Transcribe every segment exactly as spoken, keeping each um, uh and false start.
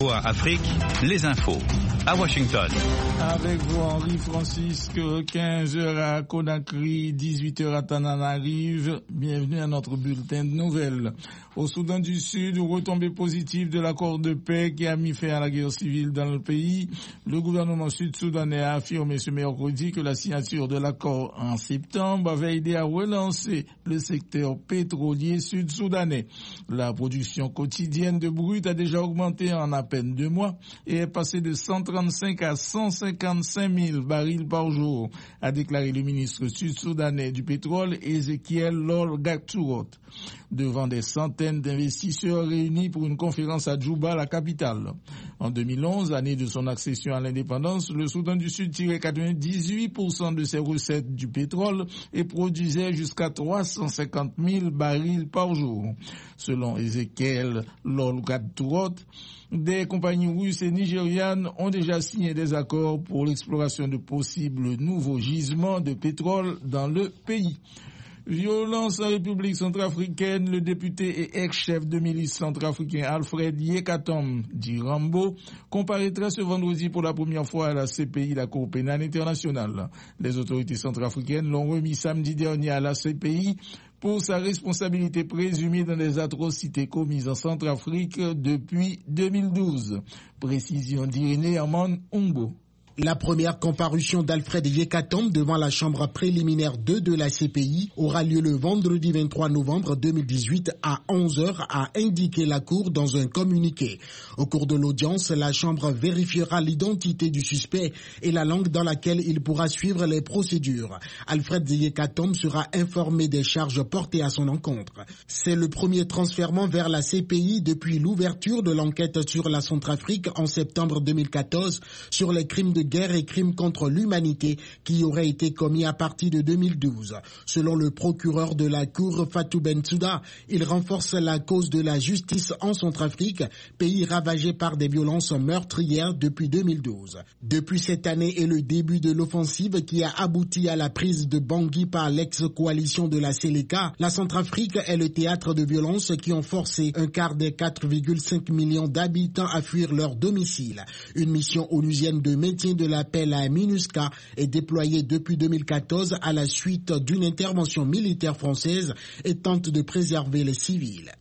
Afrique, les infos à Washington. Avec vous Henri Francisque, quinze heures à Conakry, dix-huit heures à Tananarive. Bienvenue à notre bulletin de nouvelles. Au Soudan du Sud, retombée positive de l'accord de paix qui a mis fin à la guerre civile dans le pays. Le gouvernement sud-soudanais a affirmé ce mercredi que la signature de l'accord en septembre avait aidé à relancer le secteur pétrolier sud-soudanais. La production quotidienne de brut a déjà augmenté en à peine deux mois et est passée de cent trente-cinq à cent cinquante-cinq mille barils par jour, a déclaré le ministre sud-soudanais du pétrole Ezekiel Lol Gaturot, devant des centaines d'investisseurs réunis pour une conférence à Djouba, la capitale. En deux mille onze, année de son accession à l'indépendance, le Soudan du Sud tirait quatre-vingt-dix-huit pour cent de ses recettes du pétrole et produisait jusqu'à trois cent cinquante mille barils par jour. Selon Ezekiel Lol Gaturot, des compagnies russes et nigérianes ont déjà signé des accords pour l'exploration de possibles nouveaux gisements de pétrole dans le pays. Violence en République centrafricaine, le député et ex-chef de milice centrafricain Alfred Yekatom dit Rambo comparaîtra ce vendredi pour la première fois à la C P I, la Cour pénale internationale. Les autorités centrafricaines l'ont remis samedi dernier à la C P I pour sa responsabilité présumée dans les atrocités commises en Centrafrique depuis deux mille douze. Précision d'Irénée Amon Umbo. La première comparution d'Alfred Yekatom devant la chambre préliminaire deux de la C P I aura lieu le vendredi vingt-trois novembre deux mille dix-huit à onze heures, a indiqué la Cour dans un communiqué. Au cours de l'audience, la chambre vérifiera l'identité du suspect et la langue dans laquelle il pourra suivre les procédures. Alfred Yekatom sera informé des charges portées à son encontre. C'est le premier transfèrement vers la C P I depuis l'ouverture de l'enquête sur la Centrafrique en septembre deux mille quatorze sur les crimes de guerre et crimes contre l'humanité qui auraient été commis à partir de deux mille douze. Selon le procureur de la Cour Fatou Bensouda, il renforce la cause de la justice en Centrafrique, pays ravagé par des violences meurtrières depuis deux mille douze. Depuis cette année et le début de l'offensive qui a abouti à la prise de Bangui par l'ex-coalition de la Séléka, la Centrafrique est le théâtre de violences qui ont forcé un quart des quatre virgule cinq millions d'habitants à fuir leur domicile. Une mission onusienne de maintien de la paix, la MINUSCA, est déployée depuis deux mille quatorze à la suite d'une intervention militaire française et tente de préserver les civils.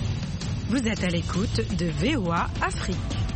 Vous êtes à l'écoute de V O A Afrique.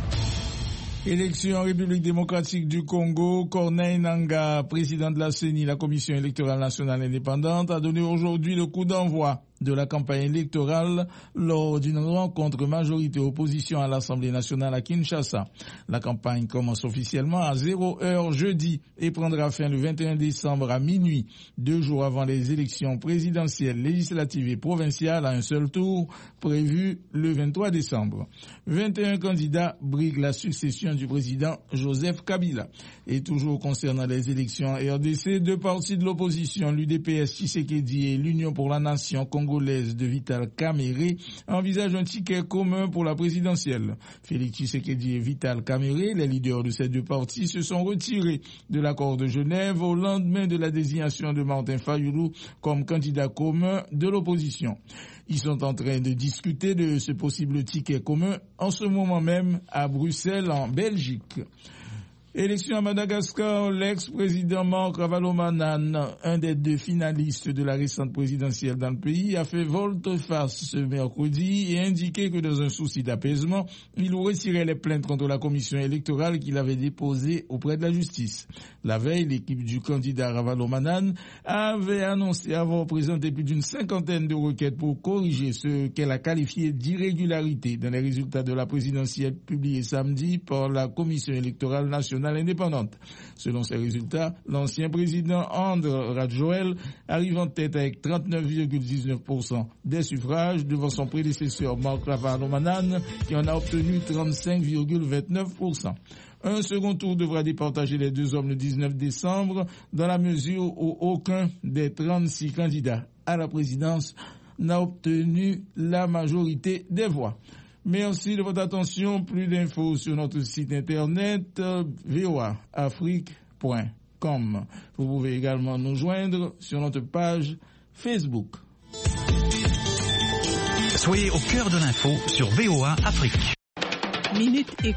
Élection en République démocratique du Congo, Corneille Nangaa, président de la C E N I, la Commission électorale nationale indépendante, a donné aujourd'hui le coup d'envoi de la campagne électorale lors d'une rencontre majorité-opposition à l'Assemblée nationale à Kinshasa. La campagne commence officiellement à zéro heure jeudi et prendra fin le vingt et un décembre à minuit, deux jours avant les élections présidentielles, législatives et provinciales à un seul tour, prévues le vingt-trois décembre. vingt et un candidats briguent la succession du président Joseph Kabila. Et toujours concernant les élections en R D C, deux partis de l'opposition, l'U D P S Tshisekedi et l'Union pour la Nation congolaise de Vital Kamerhe, envisagent un ticket commun pour la présidentielle. Félix Tshisekedi et Vital Kamerhe, les leaders de ces deux partis, se sont retirés de l'accord de Genève au lendemain de la désignation de Martin Fayulu comme candidat commun de l'opposition. Ils sont en train de discuter de ce possible ticket commun en ce moment même à Bruxelles, en Belgique. Élection à Madagascar, l'ex-président Marc Ravalomanane, un des deux finalistes de la récente présidentielle dans le pays, a fait volte-face ce mercredi et indiqué que dans un souci d'apaisement, il retirait les plaintes contre la commission électorale qu'il avait déposées auprès de la justice. La veille, l'équipe du candidat Ravalomanane avait annoncé avoir présenté plus d'une cinquantaine de requêtes pour corriger ce qu'elle a qualifié d'irrégularité dans les résultats de la présidentielle publiés samedi par la commission électorale nationale indépendante. Selon ces résultats, l'ancien président André Radjoel arrive en tête avec trente-neuf virgule dix-neuf pour cent des suffrages devant son prédécesseur Marc Ravalomanane qui en a obtenu trente-cinq virgule vingt-neuf pour cent. Un second tour devra départager les deux hommes le dix-neuf décembre dans la mesure où aucun des trente-six candidats à la présidence n'a obtenu la majorité des voix. Merci de votre attention. Plus d'infos sur notre site internet v o a afrique point com. Vous pouvez également nous joindre sur notre page Facebook. Soyez au cœur de l'info sur V O A Afrique. Minute et